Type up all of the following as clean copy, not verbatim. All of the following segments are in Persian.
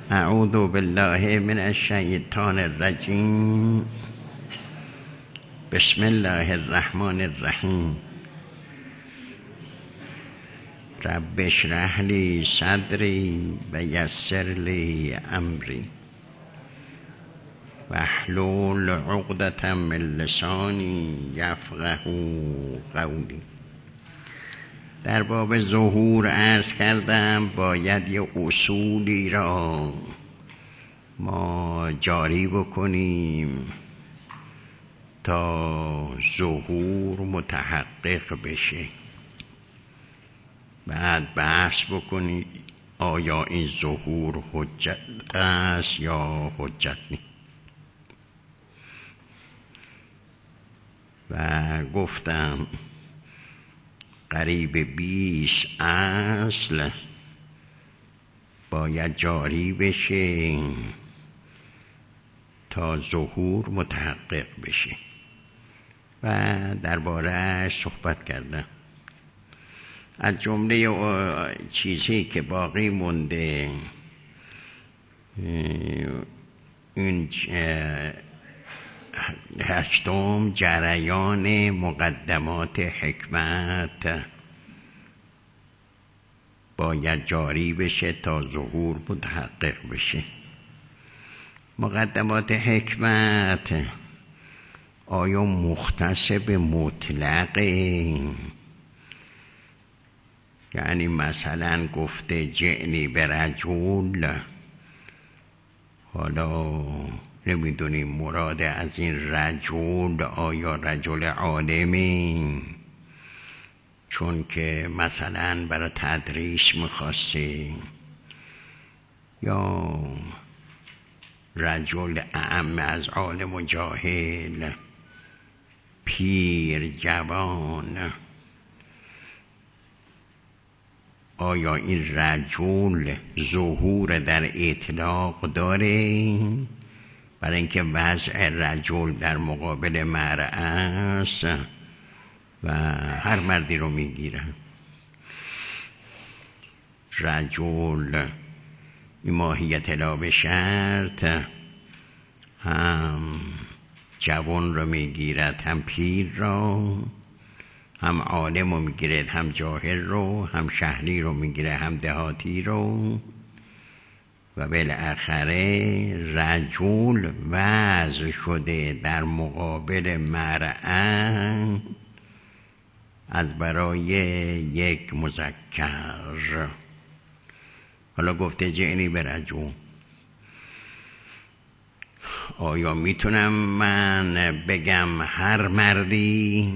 اعوذ بالله من الشیطان الرجیم. بسم الله الرحمن الرحیم. رب اشرح لی صدری و یسر لی امری واحلل عقدة من لسانی یفقهوا قولی. در باب ظهور عرض کردم باید یه اصولی را ما جاری بکنیم تا ظهور متحقق بشه. بعد بحث بکنید آیا این ظهور حجت است یا حجت نیست. و گفتم قریب 20 اصل باید جاری بشه تا ظهور متحقق بشه و درباره صحبت کردم. از جمله چیزی که باقی مونده این 8 جریان مقدمات حکمت باید جاری بشه تا ظهور متحقق بشه. مقدمات حکمت آیا مختص به مطلقه؟ یعنی مثلا گفته جعنی به رجل، حالا نمیدونیم مراد از این رجل آیا رجل عالمی، چون که مثلا برای تدریس میخواسته، یا رجل اعم از عالم و جاهل، پیر، جوان. آیا این رجل ظهور در اطلاق داره؟ برای اینکه وضع رجل در مقابل مرأة است و هر مردی رو میگیره. رجل این ماهیت لا به شرط هم جوان رو میگیرد، هم پیر رو، هم عالم رو میگیرد، هم جاهل رو، هم شهری رو میگیره، هم دهاتی رو. و بالاخره رجل وضع شده در مقابل مرأة از برای یک مذکر. حالا گفته جعنی به رجل، آیا میتونم من بگم هر مردی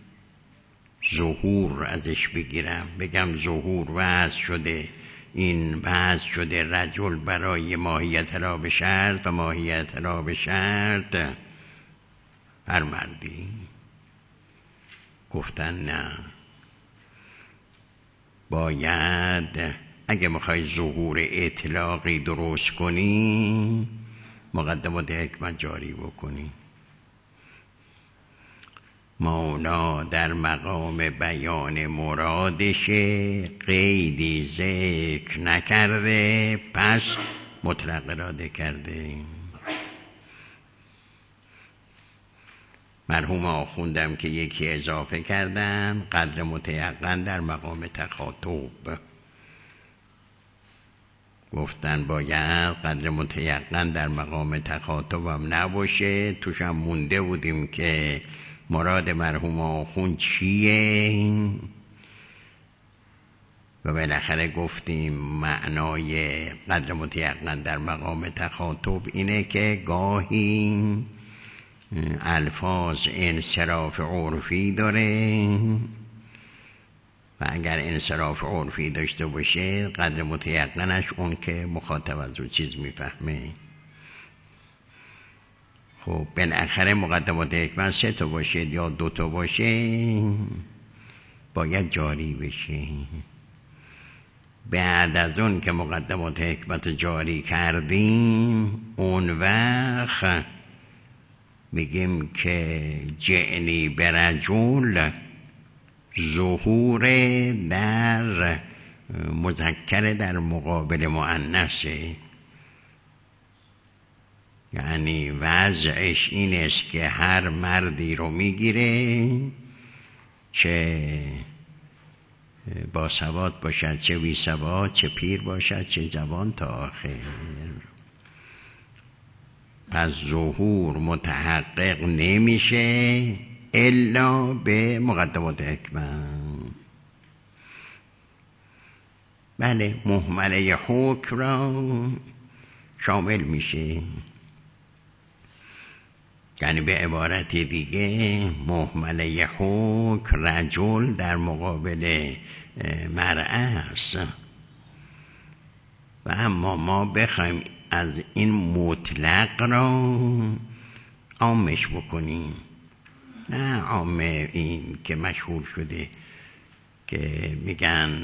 ظهور ازش بگیرم، بگم ظهور وضع شده، این وضع شده رجل برای ماهیت لا به شرط و ماهیت لا به شرط هر مردی؟ گفتن نه، باید اگه میخوای ظهور اطلاقی درست کنی مقدمات حکمت جاری بکنی. مولا در مقام بیان مرادش قیدی ذکر نکرده، پس مطلق اراده کرده. مرحوم آخوندم که یکی اضافه کردن قدر متیقن در مقام تخاطب. گفتن باید قدر متیقن در مقام تخاطب هم نباشه. توش هم مونده بودیم که مراد مرحوم آخوند چیه و بالاخره گفتیم معنای قدر متیقن در مقام تخاطب اینه که گاهی الفاظ انصراف عرفی داره و اگر انصراف عرفی داشته باشه قدر متیقنش اون که مخاطب از اون چیز میفهمه. خب بالاخره مقدمات حکمت 3 باشه یا 2 باشه باید جاری بشه. بعد از اون که مقدمات حکمت جاری کردیم اون وقت میگیم که جعنی به رجل ظهور در مذکر در مقابل مؤنثه. یعنی وضعش این است که هر مردی رو میگیره، چه با سواد باشد چه بی سواد، چه پیر باشد چه جوان تا آخر. پس ظهور متحقق نمیشه الا به مقدمات حکمت. بله، مهمله حکم را شامل میشه، یعنی به عبارت دیگه مهمله حکم رجل در مقابل مرأة است. و اما ما بخوایم از این مطلق را عامش بکنیم، نه عام این که مشهور شده که میگن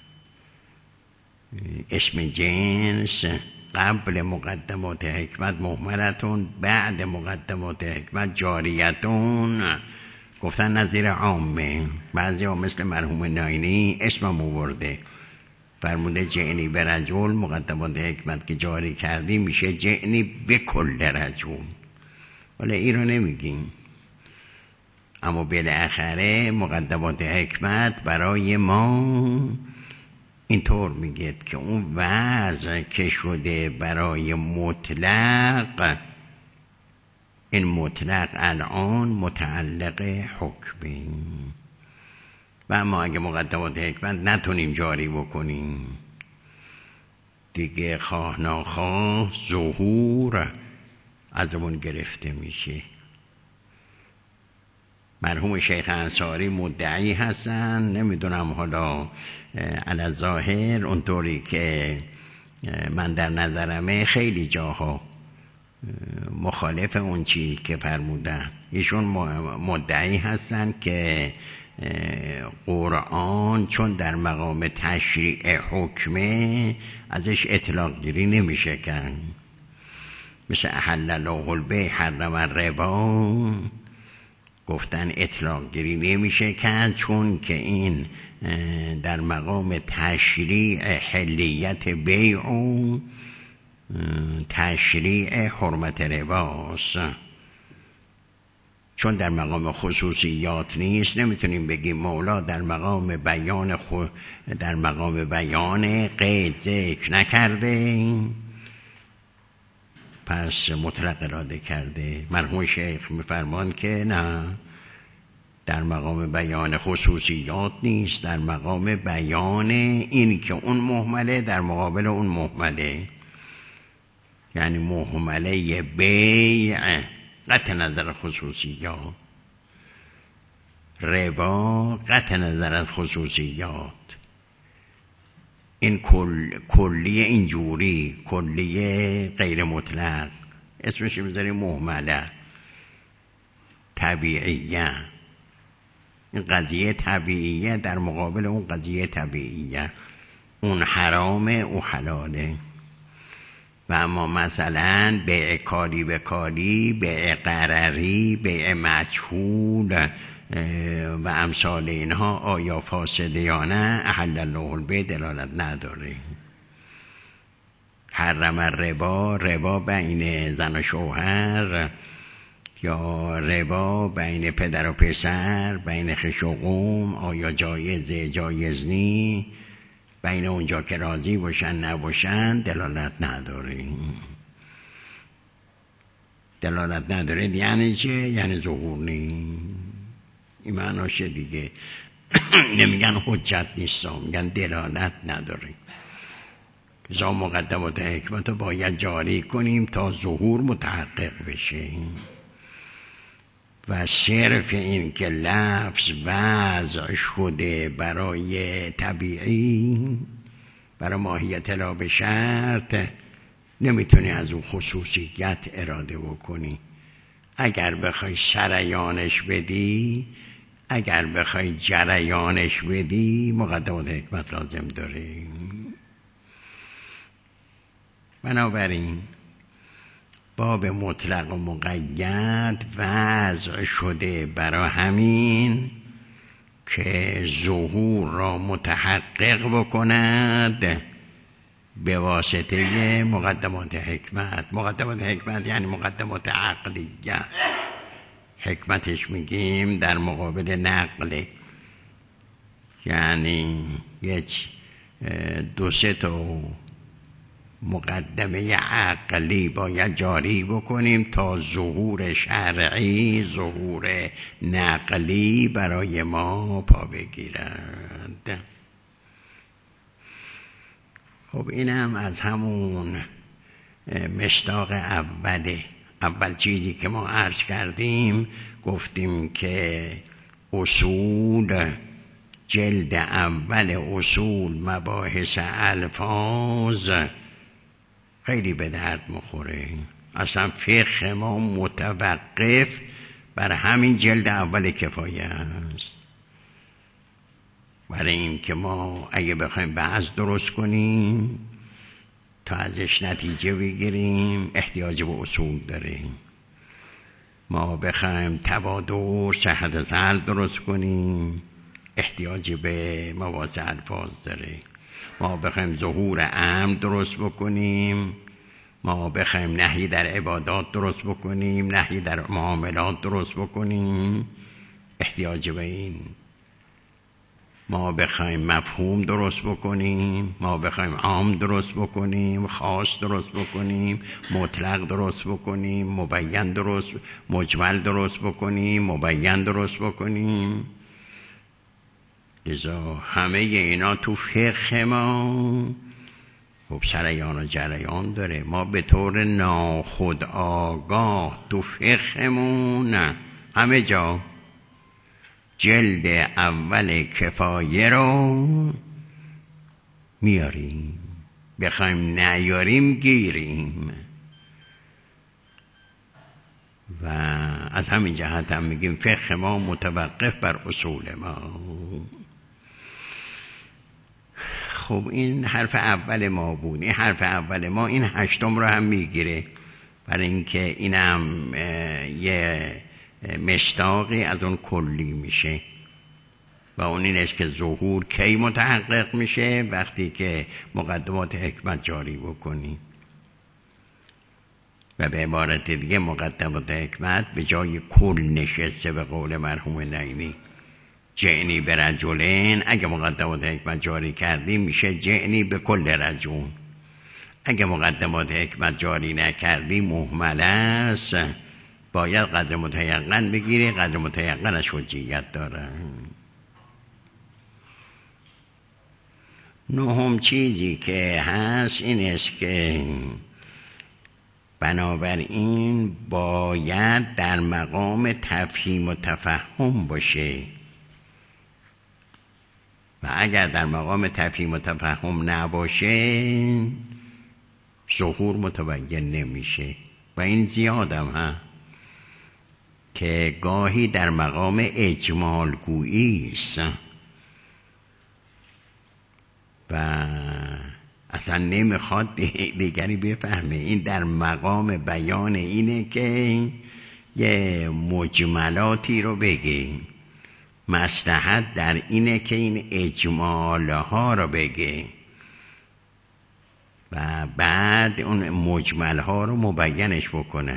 اسم جنس قبل مقدمات حکمت مهملتون، بعد مقدمات حکمت جاریتون، گفتن نظیر عامه. بعضی ها مثل مرحوم ناینی اسمم آورده، فرموده جعنی به رجل، مقدمات حکمت که جاری کردی میشه جعنی به کل رجل. ولی این رو نمیگیم، اما بالاخره مقدمات حکمت برای ما اینطور میگه که اون وضع که شده برای مطلق، این مطلق الان متعلق حکمه. و اما اگه مقدمات حکمت نتونیم جاری بکنیم دیگه خواه ناخواه ظهور ازمون گرفته میشه. مرحوم شیخ انصاری مدعی هستن، نمیدونم حالا علی ظاهر اونطوری که من در نظرمه خیلی جاها مخالف اون چی که فرمودن. ایشون مدعی هستن که قرآن چون در مقام تشریع حکمه ازش اطلاق گیری نمیشه کرد، مثل احل الله البیع حرم الربا، گفتن اطلاق گیری نمیشه کرد چون که این در مقام تشریع حلیت بیع و تشریع حرمت رباست. چون در مقام خصوصیات نیست، نمیتونیم بگیم مولا در مقام بیان در مقام بیان قید ذکر نکرده پس مطلق اراده کرده. مرحوم شیخ میفرمان که نه، در مقام بیان خصوصیات نیست، در مقام بیان این که اون مهمله در مقابل اون مهمله، یعنی مهمله بیع قطع نظر خصوصیات، ربا قطع نظر از خصوصیات. این کلیه اینجوری، کلیه غیر مطلق، اسمش میذاریم مهمله طبیعیه. این قضیه طبیعیه در مقابل اون قضیه طبیعیه، اون حرامه او حلاله. و اما مثلا بیع کالی به کالی، بیع قرری، بیع مجهول و امثال اینها آیا فاسده یا نه، احل الله البیع دلالت نداره. حرم الربا، ربا بین زن و شوهر یا ربا بین پدر و پسر، بین خویش و قوم، آیا جایزه جایز نی، بین اونجا که راضی باشن نباشن دلالت نداره. دلالت نداره یعنی چه؟ یعنی ظهور نی. این معناشه دیگه. نمیگن حجت نیست، میگن دلالت نداره. زا مقدمات حکمت رو باید جاری کنیم تا ظهور متحقق بشه. و صرف این که لفظ وضع شده برای طبیعی، برای ماهیت لا به شرط، نمیتونی از اون خصوصیت اراده بکنی. اگر بخوای سریانش بدی، اگر بخوای جریانش بدی، مقدمات حکمت لازم داره. بنابراین باب مطلق و مقید وضع شده برای همین که ظهور را متحقق بکند به واسطه مقدمات حکمت. مقدمات حکمت یعنی مقدمات عقلیه. حکمتش میگیم در مقابل نقل، یعنی یک 2-3 تا مقدمه عقلی باید جاری بکنیم تا ظهور شرعی، ظهور نقلی برای ما پا بگیرد. خب اینم از همون مصداق اوله. اول چیزی که ما عرض کردیم، گفتیم که اصول، جلد اول اصول مباحث الفاظ خیلی به درد میخوره. اصلا فقه ما متوقف بر همین جلد اول کفایه است. برای این که ما اگه بخوایم بحث درست کنیم تا ازش نتیجه بگیریم احتیاج به اصول داریم. ما بخوایم تبادر، صحت زل درست کنیم احتیاج به مواضع الفاظ داره. ما بخوایم ظهور امر درست بکنیم، ما بخوایم نهی در عبادات درست بکنیم، نهی در معاملات درست بکنیم احتیاج به این. ما بخوایم مفهوم درست بکنیم، ما بخوایم عام درست بکنیم، خاص درست بکنیم، مطلق درست بکنیم، مبین درست، مجمل درست بکنیم، مبین درست بکنیم. لذا همه اینا تو فقه ما خب سریان و جریان داره. ما به طور ناخودآگاه تو فقهمون همه جا جلد اول کفایه رو میاریم، بخوایم نیاریم گیریم. و از همین جهت هم میگیم فقه ما متوقف بر اصول ما. خب این حرف اول ما بود. این حرف اول ما این 8م رو هم میگیره، برای اینکه اینم یه مشتاقی از اون کلی میشه و اون این است که ظهور کی متحقق میشه؟ وقتی که مقدمات حکمت جاری بکنی. و به عبارت دیگه مقدمات حکمت به جای کل نشسته، به قول مرحوم نعیمی جعنی به رجلین. اگه مقدمات حکمت جاری کردی میشه جعنی به کل رجل. اگه مقدمات حکمت جاری نکردی مهمل است، باید قدر متیقن بگیری. قدر متیقنش حجیت داره. 9م چیزی که هست این است که بنابراین باید در مقام تفهیم و تفهم باشه، و اگر در مقام تفهیم و تفهم نباشه ظهور متبین نمیشه. و این زیادم ها که گاهی در مقام اجمال گویی است و اصلا نمیخواد دیگری بفهمه. این در مقام بیان اینه که یه مجملاتی رو بگیم. مصلحت در اینه که این اجمالها رو بگه و بعد اون مجملها رو مبینش بکنه.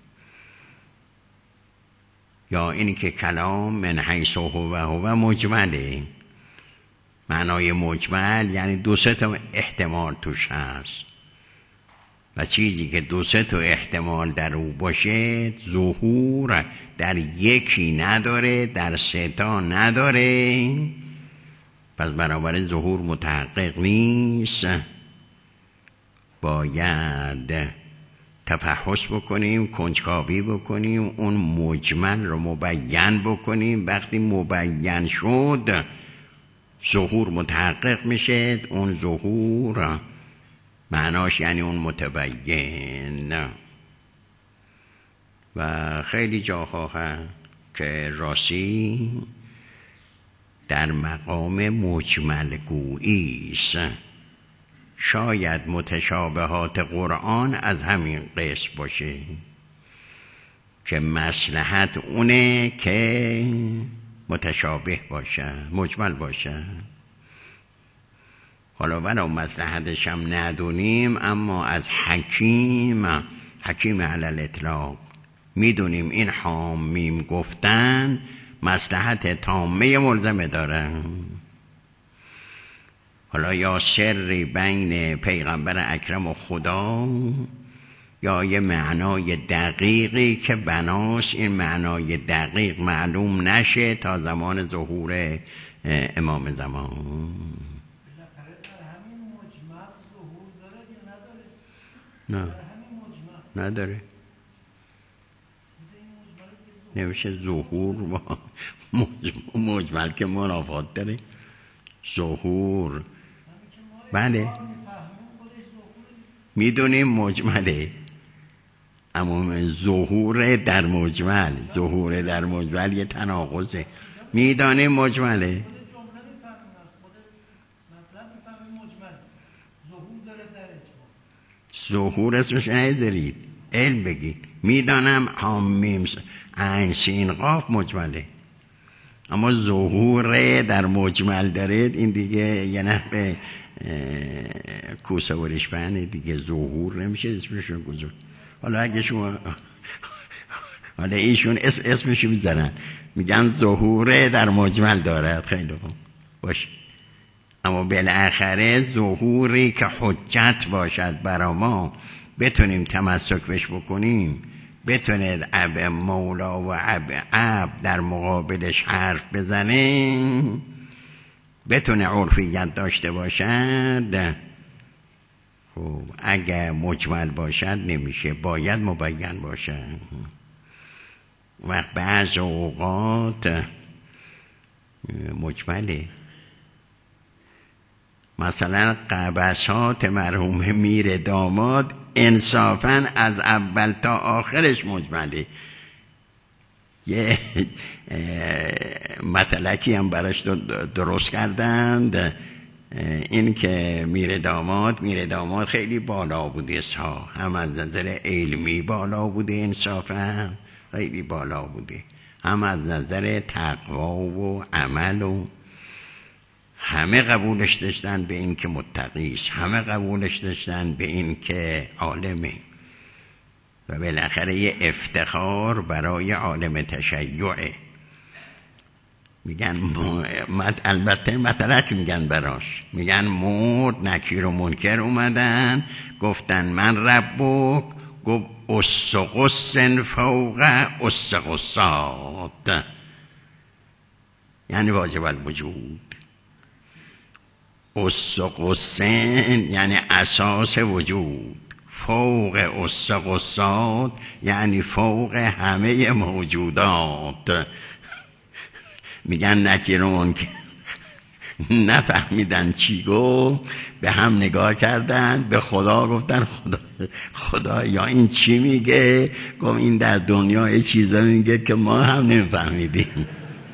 یا اینی که کلام من حیث هو مجمله. معنای مجمل یعنی 2-3 تا احتمال توش هست و چیزی که 2-3 تا احتمال در او باشه ظهور در یکی نداره، در 3 تا نداره، پس بنابراین ظهور متحقق نیست. باید تفحص بکنیم، کنجکاوی بکنیم، اون مجمل رو مبین بکنیم. وقتی مبین شد ظهور متحقق میشه. اون ظهور معناش یعنی اون متبین. و خیلی جاها هست که راستی در مقام مجمل گویی است. شاید متشابهات قرآن از همین قسم باشه که مصلحت اونه که متشابه باشه، مجمل باشه. حالا ولو مصلحتش هم ندونیم، اما از حکیم علی الاطلاق میدونیم این حامیم گفتن مصلحت تامه ملزمه دارن. حالا یا سری بین پیغمبر اکرم و خدا، یا یه معنای دقیقی که بناس این معنای دقیق معلوم نشه تا زمان ظهور امام زمان. بالاخره در همین مجمع ظهور داره یا نداره؟ نه نداره. نمیشه ظهور با مجمل که منافات داره. ظهور بله میدونیم مجمله، اما ظهور در مجمل یه تناقضه. میدانیم مجمله، ظهور اسمش ندارید، علم بگید. میدانم حامیم عین سین قاف مجمله، اما ظهور در مجمل دارید، این دیگه یه نحوه کوسه و ریشپنه دیگه. ظهور نمیشه اسمشون گذاشت. حالا اگه شما حالا ایشون اسمشو میذارن میگن ظهور در مجمل دارد، خیلی خوب باشه، اما بالاخره ظهوری که حجت باشد برا ما بتونیم تمسک بش بکنیم، بتونه اب مولا و اب در مقابلش حرف بزنه، بتونه عرفیت داشته باشد. خب اگه مجمل باشد نمیشه، باید مبین باشد. و بعض اوقات مجمله، مثلا قبسات مرحوم میر داماد انصافاً از اول تا آخرش مجمله. یه مطلقی هم براش درست کردند، این که میر داماد خیلی بالا بوده، هم از نظر علمی بالا بوده، انصافاً خیلی بالا بوده، هم از نظر تقوا و عمل، و همه قبولش داشتن به این که متقیست، همه قبولش داشتن به این که عالمه، و بالاخره یه افتخار برای عالم تشیعه. میگن البته مطلق میگن براش، میگن مرد نکیر و منکر اومدن گفتن من ربک، گفت اسقسن فوق اسقسات، یعنی واجب الوجود. اسقسن یعنی اساس وجود، فوق اسقسات یعنی فوق همه موجودات. میگن نکیرون که نفهمیدن چی گفت، به هم نگاه کردن، به خدا گفتن خدا یا این چی میگه؟ گفت این در دنیا چیزا میگه که ما هم نمیفهمیدیم.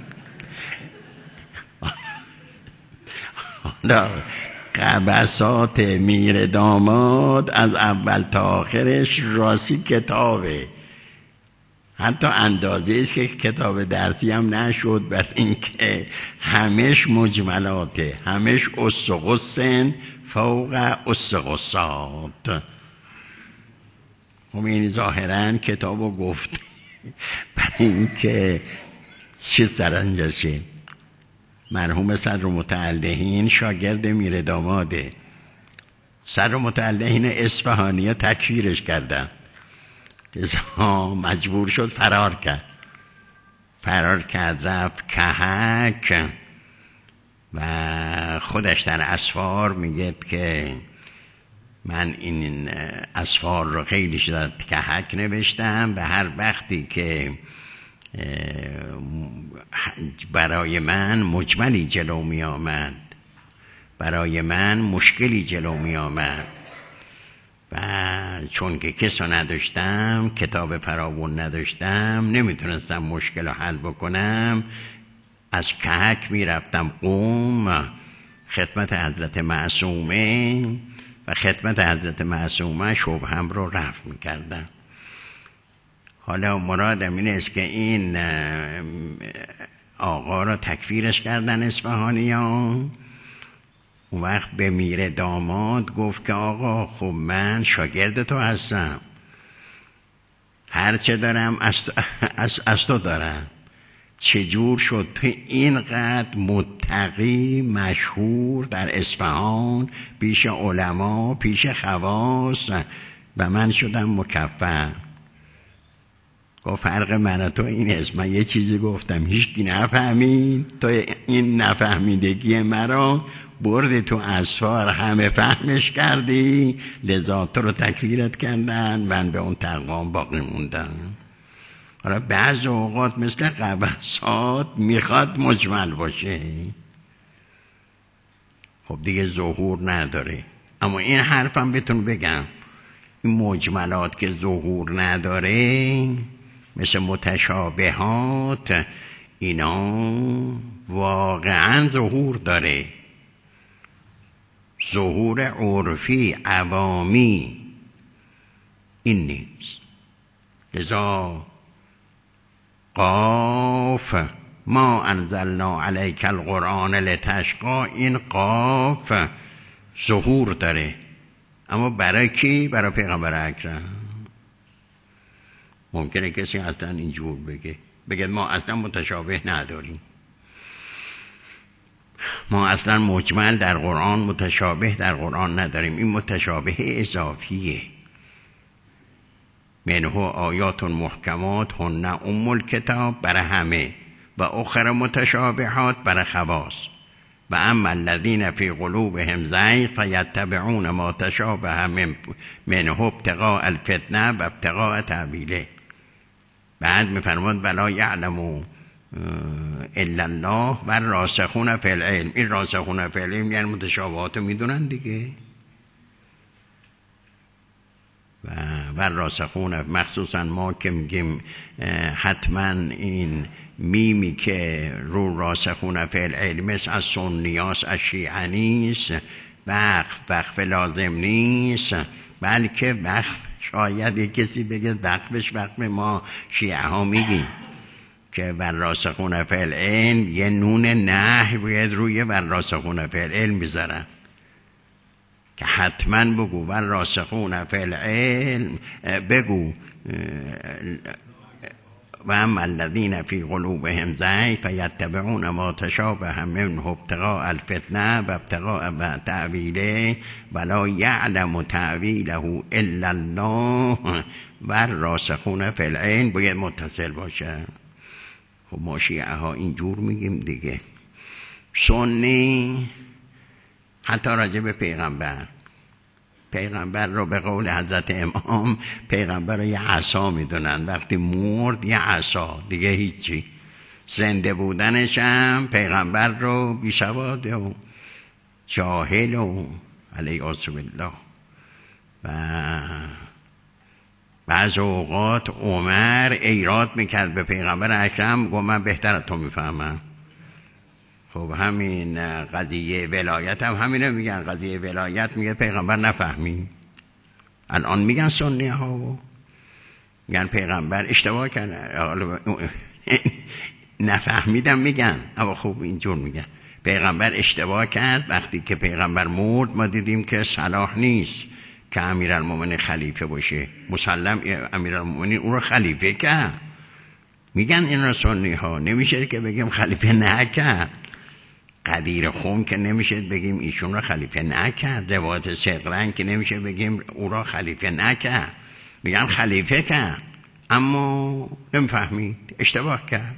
حالا قبسات میر داماد از اول تا آخرش راسی کتابه، حتی اندازه است که کتاب درسی هم نشد، بر اینکه همش مجملاته، همش اسقسن فوق اسقسات. خب این ظاهرا کتابو گفت بر اینکه چه سرانجاشه. مرحوم صدرالمتعلقین شاگرد میر داماده، صدرالمتعلقین اصفهانی تکفیرش کردن، مجبور شد فرار کرد رفت کهک، و خودش در اسفار میگه که من این اسفار رو خیلی شد کهک نوشتم، به هر وقتی که برای من مجملی جلو می آمد، برای من مشکلی جلو می آمد، و چون که کسو نداشتم، کتاب فراوون نداشتم، نمیتونستم مشکل رو حل بکنم، از کهک میرفتم قم خدمت حضرت معصومه، و خدمت حضرت معصومه شبهم رو رفع میکردم. حالا مرادم این است که این آقا را تکفیرش کردن اصفهانیان، اون وقت به میر داماد گفت که آقا خب من شاگرد تو هستم، هرچه دارم از تو دارم. چجور شد تو اینقدر متقی مشهور در اصفهان پیش علما پیش خواص و من شدم مکفر؟ گفت فرق من و تو این است، من یه چیزی گفتم هیچکی نفهمید، تو این نفهمیدگی مرا بردی تو اسفار همه فهمش کردی، لذا تو رو تکفیرت کردن، من به اون تقوام باقی موندم. حالا بعض اوقات مثل قبسات میخواد مجمل باشه، خب دیگه ظهور نداره. اما این حرفم بهتون بگم، این مجملات که ظهور نداره مثل متشابهات، اینا واقعا ظهور داره، ظهور عرفی عوامی این نیست. لذا قاف ما انزلنا علیک القرآن لتشقی، این قاف ظهور داره، اما برای کی؟ برای پیغمبر اکرم. ممکنه کسی اصلا اینجور بگه ما اصلا متشابه نداریم، ما اصلا مجمل در قرآن متشابه در قرآن نداریم، این متشابه اضافیه. منه آیات محکمات هن ام الکتاب برای همه و اخر متشابهات برای خواص و اما الذین فی قلوبهم زیغ فیتبعون ما تشابه منه ابتغاء الفتنه و ابتغاء تأویله. بعد میفرماد ولا یعلم الا الله و راسخون فی العلم. این راسخون فی العلم یعنی متشابهات میدونن دیگه، و راسخون مخصوصا ما که میگیم حتما این میمی که رو راسخون فی العلم از سنیاس از شیعه نیست، وقف لازم نیست، بلکه وقف شاید یک کسی بگه وقف ما شیعه ها میگیم که بر راسخون فی العلم یه نون نهی باید روی بر راسخون فی العلم بذارن که حتما بگو بر راسخون فی العلم، بگو و اما الذین فی قلوبهم زیغ فیتبعون ما تشابه منه ابتغاء الفتنه و ابتغاء تأویله ولا یعلم تأویله الا الله و راسخون فی العلم باید متصل باشه. خب ما شیعه ها اینجور میگیم دیگه. سنی حتی راجع به پیغمبر رو به قول حضرت امام پیغمبر رو یه عصا میدونن، وقتی مرد یه عصا دیگه هیچی. زنده بودنش هم پیغمبر رو بیسواد و جاهل و علیه بالله. و بعض اوقات عمر ایراد میکرد به پیغمبر اکرم، گفت من بهتر از تو میفهمم. خب همین قضیه ولایت هم همینه میگن، قضیه ولایت میگه پیغمبر نفهمی. الان میگن سنی ها میگن پیغمبر اشتباه کرد، نفهمیدم میگن، اما خوب اینجور میگن پیغمبر اشتباه کرد. وقتی که پیغمبر مرد ما دیدیم که صلاح نیست که امیرالمومنین خلیفه باشه، مسلم امیرالمومنین اون رو خلیفه کرد. میگن این را سنی ها، نمیشه که بگیم خلیفه نکرد. قدیر خون که نمیشه بگیم ایشون را خلیفه نکرد، روایت سقرن که نمیشه بگیم او را خلیفه نکرد. میگن خلیفه کرد اما نمیفهمید، اشتباه کرد.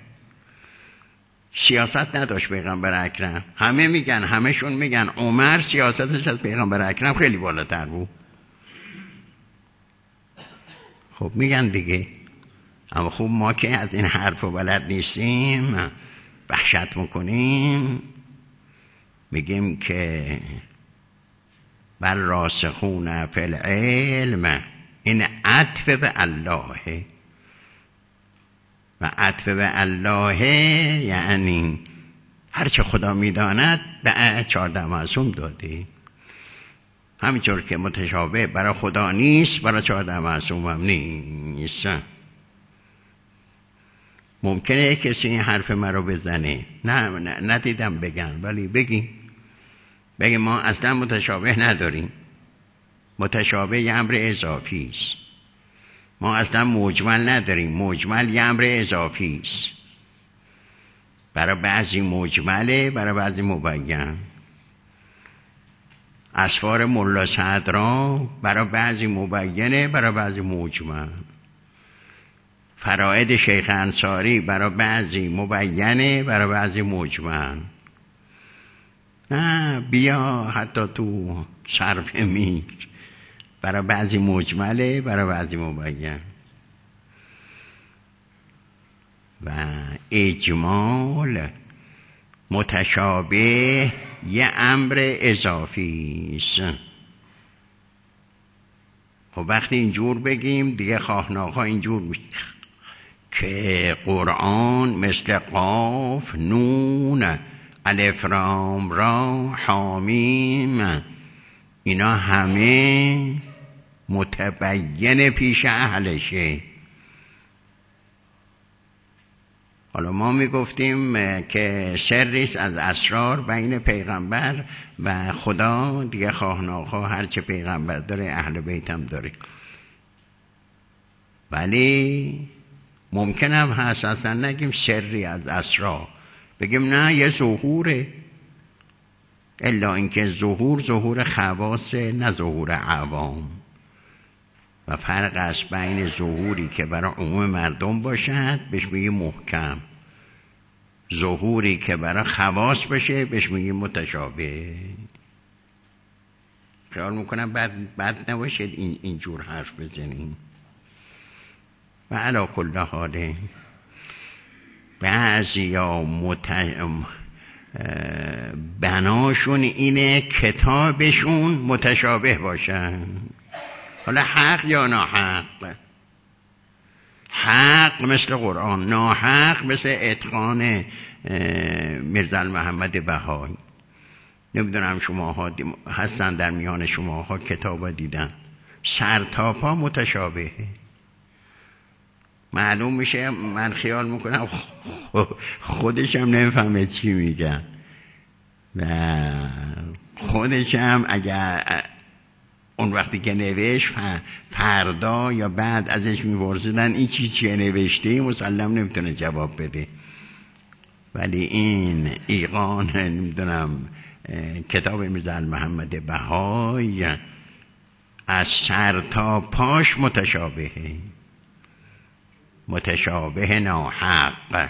سیاست نداشت پیغمبر اکرم. همشون میگن عمر سیاستش از پیغمبر اکرم خیلی بالاتر بود. خب میگن دیگه، اما خب ما که از این حرف و بلد نیستیم وحشت میکنیم، میگیم که بر راسخون فی العلم این عطف به الله، و عطف به الله یعنی هرچه خدا میداند به 14 معصوم داده. همینطور که متشابه برای خدا نیست برای 14 معصوم هم نیست. ممکنه کسی این حرف من رو بزنه، نه ندیدم بگن، ولی بگیم بگه ما اصلا متشابه نداریم، متشابه یه امر اضافی است. ما اصلا مجمل نداریم، مجمل یه امر اضافی است. برای بعضی مجمله، برای بعضی مبین. اسفار ملا صدرا برای بعضی مبینه، برای بعضی مجمل. فرائد شیخ انصاری برای بعضی مبینه، برای بعضی مجمل. نه بیا حتی تو صرف میر برای بعضی مجمله، برای بعضی مبین. و اجمال متشابه یه امر اضافی است. خب وقتی اینجور بگیم دیگه خواهناها اینجور میشه که قرآن مثل قاف، نون، الف، لام، را، حامیم، اینا همه متبین پیش اهلشه. حالا ما میگفتیم که سریست از اسرار بین پیغمبر و خدا، دیگه خواهناخواه هرچه پیغمبر داره اهل بیت هم داره. ولی ممکن هم هست اصلا نگیم سری از اسرار، بگیم نه یه ظهوره، الا اینکه ظهور خواصه، نه ظهور عوام. و فرق است بین ظهوری که برای عموم مردم باشد بهش میگی محکم، ظهوری که برای خواص باشه بهش میگی متشابه. خیال میکنم بد نباشید اینجور حرف بزنیم. و علا کل حاله بعضی ها بناشون اینه کتابشون متشابه باشن، حالا حق یا ناحق. حق مثل قرآن، ناحق مثل اتقان میرزا محمد بهایی. نمیدونم شماها هستن در میان شماها کتابا دیدن، سر تا پا متشابهه. معلوم میشه، من خیال میکنم خودشم نمیفهمه چی میگن و خودشم اگر اون وقتی که نوشت فردا یا بعد ازش میپرسیدن این چیه نوشته، مسلم نمیتونه جواب بده. ولی این ایقان نمیدونم کتاب میرزا محمد بهایی از سر تا پاش متشابهه، متشابه ناحق.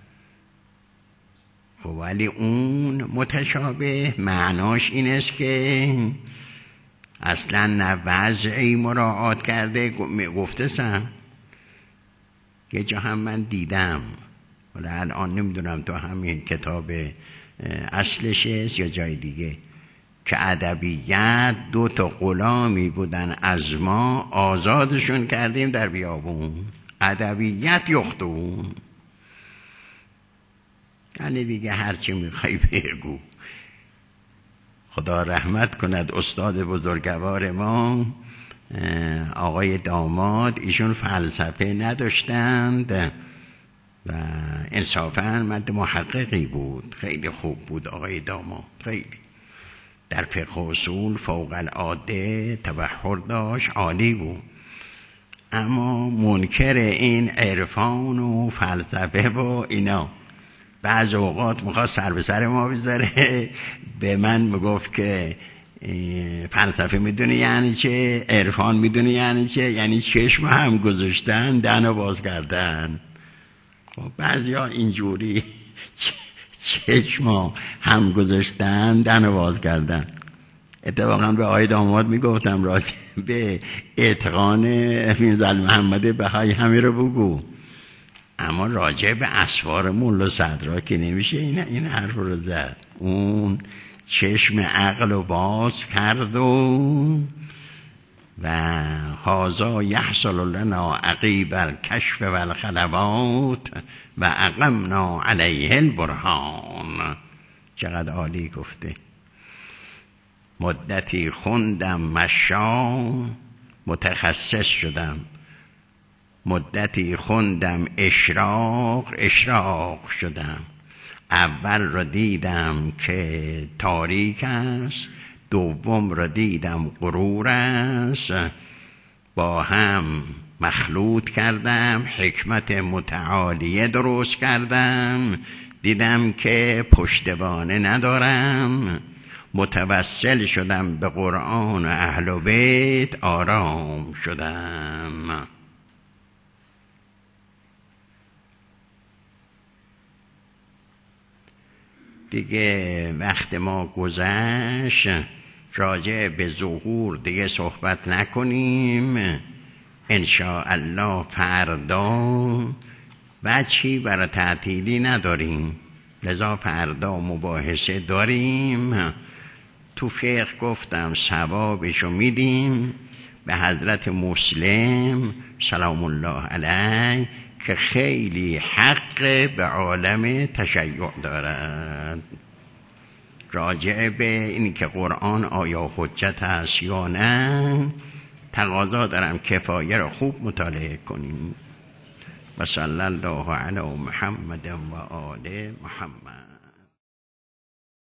خب ولی اون متشابه معناش این است که اصلا نه وضعی مراعات کرده. گفته سم یه جا هم من دیدم، ولی الان نمیدونم تو همین کتاب اصلش است یا جای دیگه، که ادبیات 2 غلامی بودن از ما، آزادشون کردیم در بیابون، ادبیات یختون. یعنی دیگه هرچی میخوای بگو. خدا رحمت کند استاد بزرگوار ما آقای داماد، ایشون فلسفه نداشتند و انصافاً مرد محققی بود، خیلی خوب بود آقای داماد، خیلی در فقه و اصول فوق العاده تبحر داشت، عالی بود. اما منکر این عرفان و فلسفه و اینا، بعض اوقات میخواد سر به سر ما بذاره. به من میگفت که فلسفه میدونی یعنی چه، عرفان میدونی یعنی چه، یعنی چشم هم گذاشتن دهنو باز کردن. خب بعضی ها اینجوری چشم هم گذاشتن دهنو باز کردن. اتفاقا به آقای داماد میگفتم راجع به اتقان میرزا محمد بهایی همین رو بگو، اما راجع به اسفار ملا صدرا که نمیشه این حرف رو زد. اون چشم عقل رو باز کرد و هازا یحصل لنا عقیب الکشف والخلوات و اقمنا علیه البرهان. چقدر عالی گفته. مدتی خوندم مشا، متخصص شدم. مدتی خوندم اشراق شدم. اول را دیدم که تاریک است، دوم را دیدم غرور است، با هم مخلوط کردم، حکمت متعالیه درست کردم، دیدم که پشتوانه ندارم، متوسل شدم به قرآن و اهل بیت، آرام شدم. دیگه وقت ما گذشت، راجع به ظهور دیگه صحبت نکنیم. انشاءالله فردا بچی برای تعطیلی نداریم، لذا فردا مباحثه داریم. تو فقه گفتم ثوابشو میدیم به حضرت مسلم سلام الله علیه که خیلی حق به عالم تشیع دارد. راجع به این که قرآن آیا حجت است یا نه تقاضا دارم کفایه را خوب مطالعه کنیم. و صلی الله علی محمد و آل محمد.